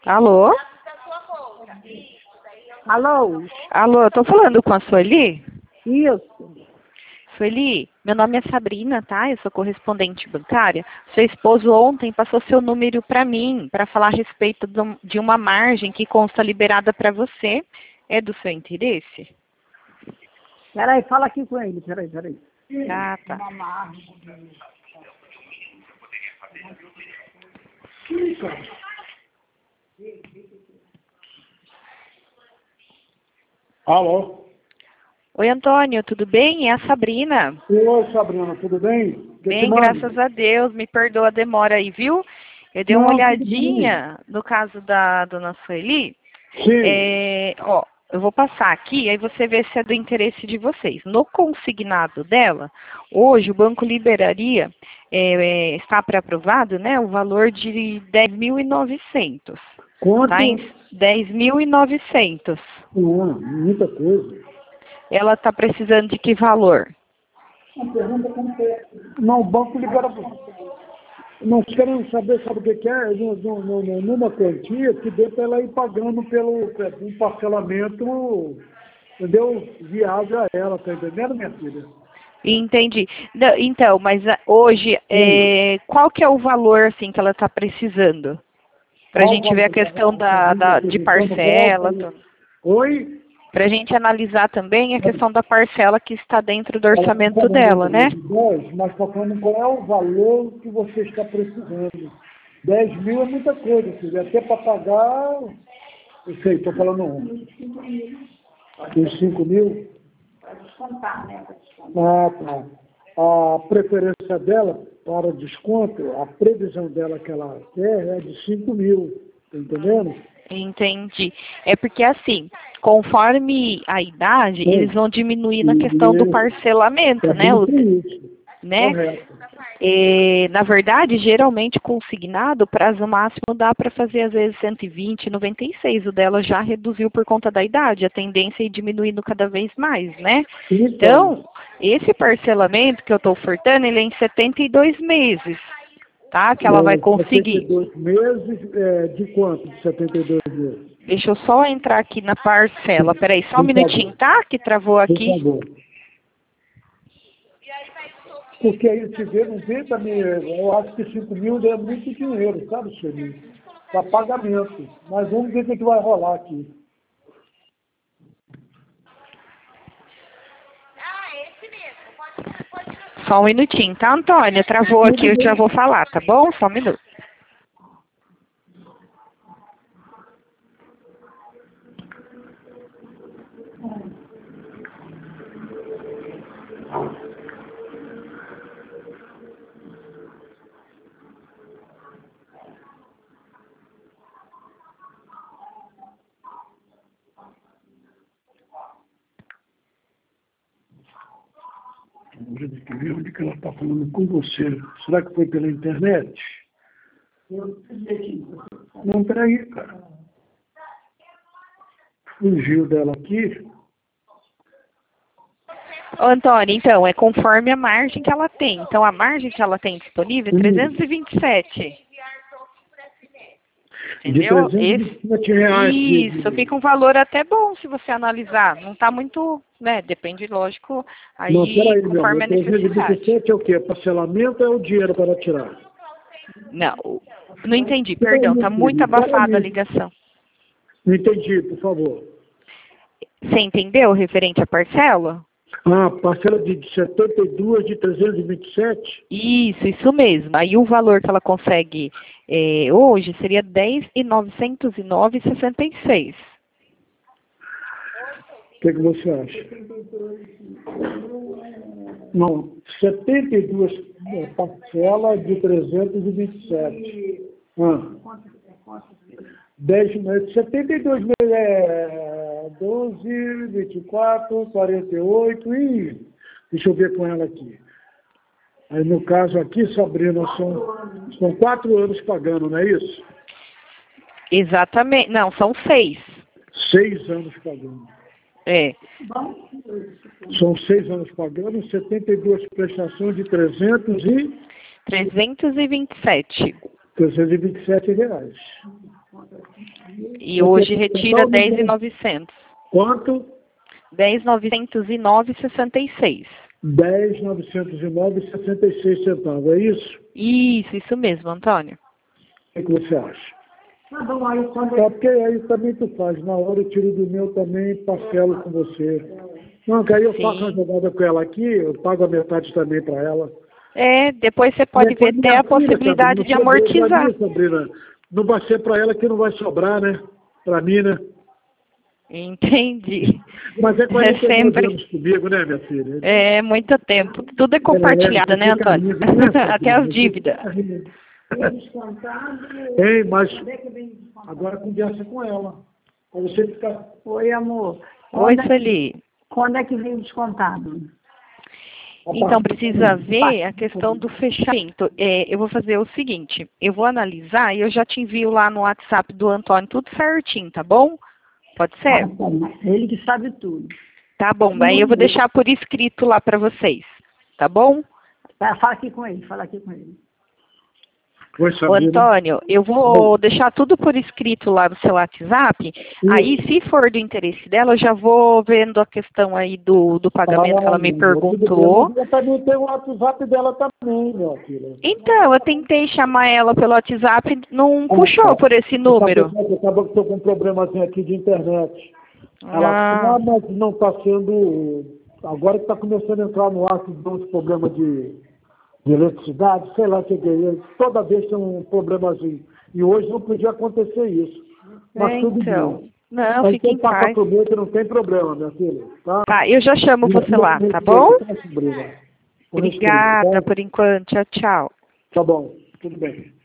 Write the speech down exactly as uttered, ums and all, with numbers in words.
Alô? Alô? Alô, eu tô falando com a Sueli? Isso. Sueli, meu nome é Sabrina, tá? Eu sou correspondente bancária. Seu esposo ontem passou seu número para mim, para falar a respeito de uma margem que consta liberada para você. É do seu interesse? Peraí, fala aqui com ele, peraí, peraí. Ah, tá. Alô? Oi, Antônio, tudo bem? É a Sabrina. Oi, Sabrina, tudo bem? Que Bem, te manda? graças a Deus. Me perdoa a demora aí, viu? Eu dei uma Não, tudo olhadinha no caso da dona Sueli. Sim. É, ó, eu vou passar aqui, aí você vê se é do interesse de vocês. No consignado dela, hoje o banco liberaria, é, é, está pré-aprovado, né, o valor de dez mil e novecentos. Quanto? Tá em dez mil e novecentos. Não, muita coisa. Ela está precisando de que valor? Não, o banco libera... Nós queremos saber, sabe o que que é? No- no- no- Numa quantia que dê para ela ir pagando pelo um parcelamento, entendeu? Viável a ela, tá entendendo, minha filha? Entendi. Não, então, mas ah, hoje, é, qual que é o valor assim que ela está precisando? Para a Qual o gente ver a valor questão da, da, de parcela, Oi? para a gente analisar também a questão da parcela que está dentro do orçamento Ela dela, né? dez, mas falando qual é o valor que você está precisando. dez mil é muita coisa, filho. Até para pagar, eu sei, estou falando um. Os cinco mil? Pode descontar, né? Ah, tá. A preferência dela para desconto, a previsão dela que ela quer é de cinco mil, tá entendendo? Entendi. É porque assim, conforme a idade, Sim. eles vão diminuir na questão do Isso. parcelamento, É né? Os, muito isso. né? Correto. É, na verdade, geralmente consignado, o prazo máximo dá para fazer às vezes cento e vinte, noventa e seis. O dela já reduziu por conta da idade. A tendência é ir diminuindo cada vez mais, né? Então, esse parcelamento que eu estou ofertando, ele é em setenta e dois meses, tá? Que ela vai conseguir. setenta e dois meses, é, de quanto? De setenta e dois meses? Deixa eu só entrar aqui na parcela. Peraí, só um Por minutinho, favor. tá? Que travou Por aqui. favor. Porque aí se vê, não vê também, eu acho que cinco mil é muito dinheiro, sabe, senhor? Para pagamento. Mas vamos ver o que, que vai rolar aqui. Só um minutinho, tá, Antônia? Travou aqui, eu já vou falar, tá bom? Só um minuto. Onde que ela está falando com você? Será que foi pela internet? Não, peraí, cara. Fugiu dela aqui. Ô, Antônia, então, é conforme a margem que ela tem. Então, a margem que ela tem disponível é trezentos e vinte e sete. Entendeu? De trezentos e vinte e sete reais. Isso, fica um valor até bom se você analisar. Não está muito, né? Depende, lógico, aí Não, peraí, meu conforme amor. a trezentos e vinte e necessidade. sete é o quê? Parcelamento ou é o dinheiro para tirar? Não, não entendi, perdão, está muito abafada a ligação. Não entendi, por favor. Você entendeu referente à parcela? Ah, parcela de setenta e dois de trezentos e vinte e sete? Isso, isso mesmo. Aí o valor que ela consegue eh, hoje seria dez mil novecentos e nove reais e sessenta e seis. O que, que você acha? Não, setenta e duas parcelas de trezentos e vinte e sete. Ah. dez meses, setenta e dois meses é doze, vinte e quatro, quarenta e oito e deixa eu ver com ela aqui. Aí no caso aqui, Sabrina, são, são quatro anos pagando, não é isso? Exatamente. Não, são seis. Seis anos pagando. É. São seis anos pagando, setenta e duas prestações de trezentos e... trezentos e vinte e sete. trezentos e vinte e sete reais. E hoje retira dez mil e novecentos. Quanto? dez mil novecentos e nove vírgula sessenta e seis. dez mil novecentos e nove vírgula sessenta e seis centavos, é isso? Isso, isso mesmo, Antônio. O que, que você acha? Tá bom, aí quando É porque aí também tu faz. Na hora eu tiro do meu também e parcelo com você. Não, que aí eu Sim. faço uma jogada com ela aqui, eu pago a metade também para ela. É, depois você pode ver até a possibilidade de amortizar. Mim, Sabrina, não vai ser para ela que não vai sobrar, né? Para mim, né? Entendi. Mas é quarenta É sempre... anos comigo, né, minha filha? É, muito tempo. Tudo é compartilhado, é, né, Antônio? Até as dívidas. Ei, mas agora conversa com ela. Pra você ficar... Oi, amor. Oi, Quando é- Sueli. Quando é que vem o descontado? Então, precisa ver a questão do fechamento. É, eu vou fazer o seguinte, eu vou analisar e eu já te envio lá no WhatsApp do Antônio tudo certinho, tá bom? Pode ser? Ele que sabe tudo. Tá bom, aí eu vou deixar por escrito lá para vocês, tá bom? Tá, fala aqui com ele, fala aqui com ele. Oi, Ô, Sabrina. Antônio, eu vou deixar tudo por escrito lá no seu WhatsApp. Aí, se for do interesse dela, eu já vou vendo a questão aí do, do pagamento que ela me perguntou. Eu também tenho o WhatsApp dela também, minha filha. Então, eu tentei chamar ela pelo WhatsApp, não puxou por esse número. Acabou que estou com um problemazinho aqui de internet. Ela, Ah, ah, mas não está sendo... Agora que está começando a entrar no ar uns problemas de, de eletricidade, sei lá o que é isso. Toda vez tem um problemazinho. E hoje não podia acontecer isso. Mas é, tudo então. bem. Não, Mas fique em quem passa paz. por mim que não tem problema, minha filha. Tá? Tá, eu já chamo você lá, tá bom? Obrigada. Obrigada por enquanto. Tchau, tchau. Tá bom, tudo bem.